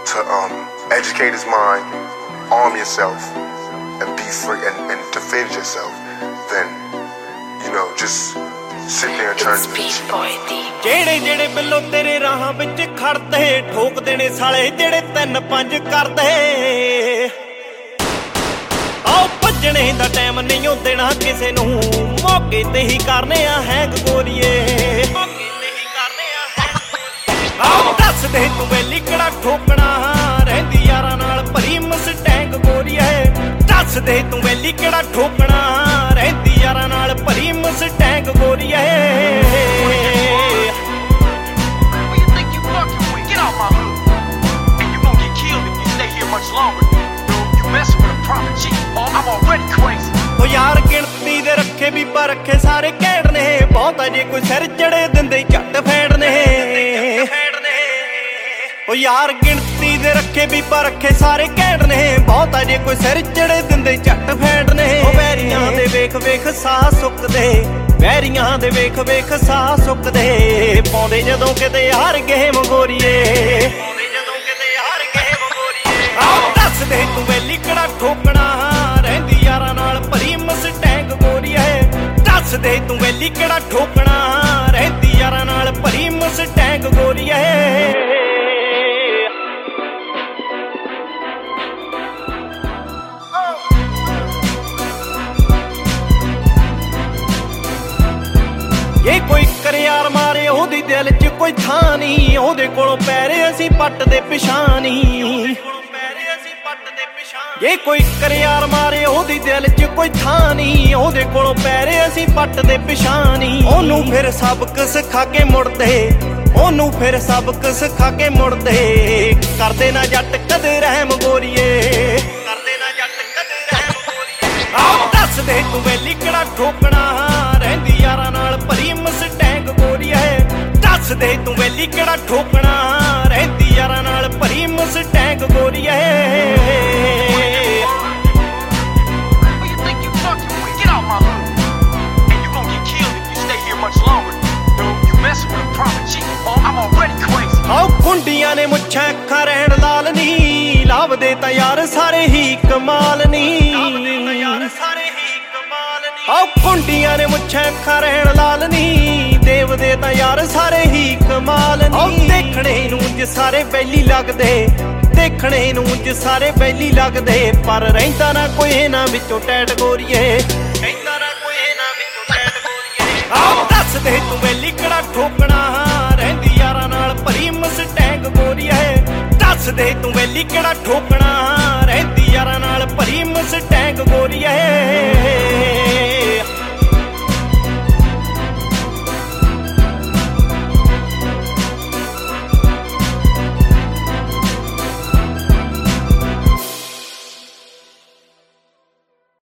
to educate his mind, arm yourself, and be free and defend yourself, then, you know, just sit there and turn to the cheek. ਜਿਹੜੇ ਜਿਹੜੇ ਬਿੱਲੋ ਤੇਰੇ ਰਾਹਾਂ ਵਿੱਚ ਖੜਦੇ ਠੋਕ ਦੇਣੇ ਸਾਲੇ ਜਿਹੜੇ 3-5 ਕਰਦੇ ਆਓ ਭੱਜਣੇ ਦਾ ਟਾਈਮ ਨਹੀਂ ਦੇਣਾ ਕਿਸੇ ਨੂੰ ਮੌਕੇ ਤੇ ਹੀ ਕਰਨੇ ਆ ਹੈਂਗ ਗੋਰੀਏ ਮੌਕੇ ਤੇ ਹੀ ਕਰਨੇ ਆ ਹੈਂਗ ਆਓ ਦੱਸ ਦੇ ਤੂੰ ਵੇਲੀ ਕਿਹੜਾ ਠੋਕਣਾ ਰਹਿੰਦੀ ਯਾਰਾਂ ਨਾਲ ਭਰੀ ਮਸਟੈਂਗ ਗੋਰੀਏ ਦੱਸ ਦੇ ਤੂੰ ਵੇਲੀ ਕਿਹੜਾ ਠੋਕਣਾ ਰਹਿੰਦੀ ਯਾਰਾਂ ਨਾਲ ਭਰੀ ਮਸਟੈਂਗ ਗੋਰੀਏ ਯਾਰ ਗਿਣਤੀ ਦੇ ਰੱਖੇ ਬੀਬਾ ਰੱਖੇ ਸਾਰੇ ਘੈਂਟ ਨੇ ਬਹੁਤਾ ਜੇ ਕੋਈ ਸਿਰ ਚੜੇ ਦਿੰਦੇ ਝੱਟ ਫੇੜਨੇ ਓ ਯਾਰ ਗਿਣਤੀ ਦੇ ਰੱਖੇ ਬੀਬਾ ਰੱਖੇ ਸਾਰੇ ਘੈਂਟ ਨੇ ਬਹੁਤਾ ਜੇ ਕੋਈ ਸਿਰ ਚੜੇ ਦਿੰਦੇ ਝੱਟ ਫੇੜਨੇ ਓ ਵੈਰੀਆਂ ਦੇ ਵੇਖ ਵੇਖ ਸਾਹ ਸੁੱਕਦੇ ਵੈਰੀਆਂ ਦੇ ਵੇਖ ਵੇਖ ਸਾਹ ਸੁੱਕਦੇ ਪਾਉਂਦੇ ਜਦੋਂ ਕਿਤੇ ਹਾਰ ਗਏ ਮਗੋਰੀਏ ਆਓ ਦੱਸ ਦੇ ਤੂੰ ਵੇਲੀ ਕਿਹੜਾ ਠੋਕਣਾ ਰਹਿੰਦੀ ਯਾਰਾਂ ਨਾਲ ਭਰੀ ਮਸਟੈਂਗ ਗੋਰੀਏ ਦੱਸ ਦੇ ਤੂੰ ਵੇਲੀ ਕਿਹੜਾ ਠੋਕਣਾ ਰਹਿੰਦੀ ਯਾਰਾਂ ਨਾਲ ਭਰੀ ਮਸਟੈਂਗ ਗੋਰੀਏ ਇਹ ਕੋਈ ਕਰਿਆਰ ਮਾਰੇ ਉਹਦੀ ਦਿਲ 'ਚ ਕੋਈ ਥਾਂ ਨਹੀਂ ਉਹਦੇ ਕੋਲੋਂ ਪੈਰੇ ਅਸੀਂ ਪੱਟ ਦੇ ਪਿਛਾਣੀ ਜੇ ਕੋਈ ਕਰਿਆਰ ਮਾਰੇ ਉਹਦੀ ਦਿਲ 'ਚ ਕੋਈ ਥਾਂ ਨਹੀਂ ਉਹਦੇ ਕੋਲੋਂ ਪੈਰੇ ਅਸੀਂ ਪੱਟ ਦੇ ਪਿਛਾਣੀ ਉਹਨੂੰ ਫਿਰ ਸਬਕ ਸਿਖਾ ਕੇ ਮੁੜਦੇ ਉਹਨੂੰ ਫਿਰ ਸਬਕ ਸਿਖਾ ਕੇ ਮੁੜਦੇ ਕਰਦੇ ਨਾ ਜੱਟ ਕਦੇ ਰਹਿਮ ਗੋਰੀਏ ਕਰਦੇ ਨਾ ਜੱਟ ਕਦੇ ਰਹਿਮ ਗੋਰੀਏ ਆਓ ਦੱਸ ਦੇ ਤੂੰ ਵੇਲੀ ਕਿਹੜਾ ਠੋਕਣਾ ਰਹਿੰਦੀ ਯਾਰਾਂ ਨਾਲ ਭਰੀ ਮਸਟੈਂਗ ਗੋਰੀਏ ਦੱਸ ਦੇ ਤੂੰ ਵੇਲੀ ਕਿਹੜਾ ਠੋਕਣਾ ਰਹਿੰਦੀ ਯਾਰਾਂ ਨਾਲ ਭਰੀ ਮਸਟੈਂਗ ਗੋਰੀਏ ਆਓ ਕੁੰਡੀਆਂ ਨੇ ਮੁੱਛਾਂ ਅੱਖਾਂ ਰਹਿਣ ਲਾਲ ਨੀ ਲਾਵਦੇ ਤਾਂ ਯਾਰ ਸਾਰੇ ਹੀ ਕਮਾਲ ਨੀ ਆਓ ਕੁੰਡੀਆਂ ਨੇ ਮੁੱਛਾਂ ਅੱਖਾਂ ਰਹਿਣ ਲਾਲ ਨੀ ਦੇਵਦੇ ਤਾਂ ਯਾਰ ਸਾਰੇ ਹੀ ਕਮਾਲ ਨੀ ਆਓ ਦੇਖਣੇ ਨੂੰ ਜੇ ਸਾਰੇ ਬੈਲੀ ਲੱਗਦੇ ਦੇਖਣੇ ਨੂੰ ਜੇ ਸਾਰੇ ਬੈਲੀ ਲੱਗਦੇ ਪਰ ਰਹਿੰਦਾ ਨਾ ਕੋਈ ਇਹਨਾਂ ਵਿੱਚੋਂ ਟੈਟ ਗੋਰੀਏ ਰਹਿੰਦਾ ਨਾ ਕੋਈ ਇਹਨਾਂ ਵਿੱਚੋਂ ਟੈਟ ਗੋਰੀਏ ਆਓ ਦੱਸ ਦੇ ਤੂੰ ਵੇਲੀ ਕਿਹੜਾ ਠੋਕਣਾ ਰਹਿੰਦੀ ਯਾਰਾਂ ਨਾਲ ਭਰੀ ਮਸਟੈਂਗ ਗੋਰੀਏ ਦੱਸ ਦੇ ਤੂੰ ਵੇਲੀ ਕਿਹੜਾ ਠੋਕਣਾ ਰਹਿੰਦੀ ਯਾਰਾਂ ਨਾਲ ਭਰੀ ਮਸਟੈਂਗ ਗੋਰੀਏ